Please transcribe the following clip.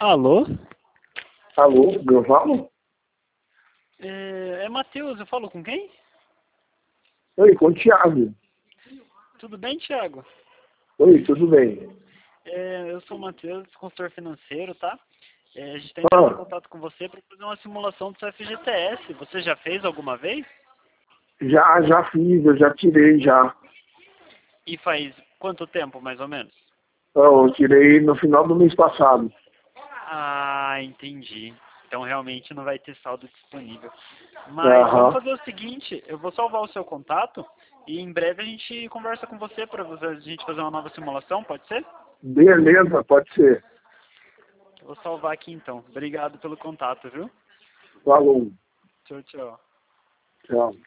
Alô? Alô, eu falo? É Matheus, eu falo com quem? Oi, com o Thiago. Tudo bem, Thiago? Oi, tudo bem? Eu sou o Matheus, consultor financeiro, tá? A gente está entrando em contato com você para fazer uma simulação do seu FGTS. Você já fez alguma vez? Já fiz, eu já tirei já. E faz quanto tempo, mais ou menos? Eu tirei no final do mês passado. Ah, entendi. Então realmente não vai ter saldo disponível. Mas vamos Aham. fazer o seguinte, eu vou salvar o seu contato e em breve a gente conversa com você para a gente fazer uma nova simulação, pode ser? Beleza, pode ser. Eu vou salvar aqui então. Obrigado pelo contato, viu? Falou. Tchau, tchau. Tchau.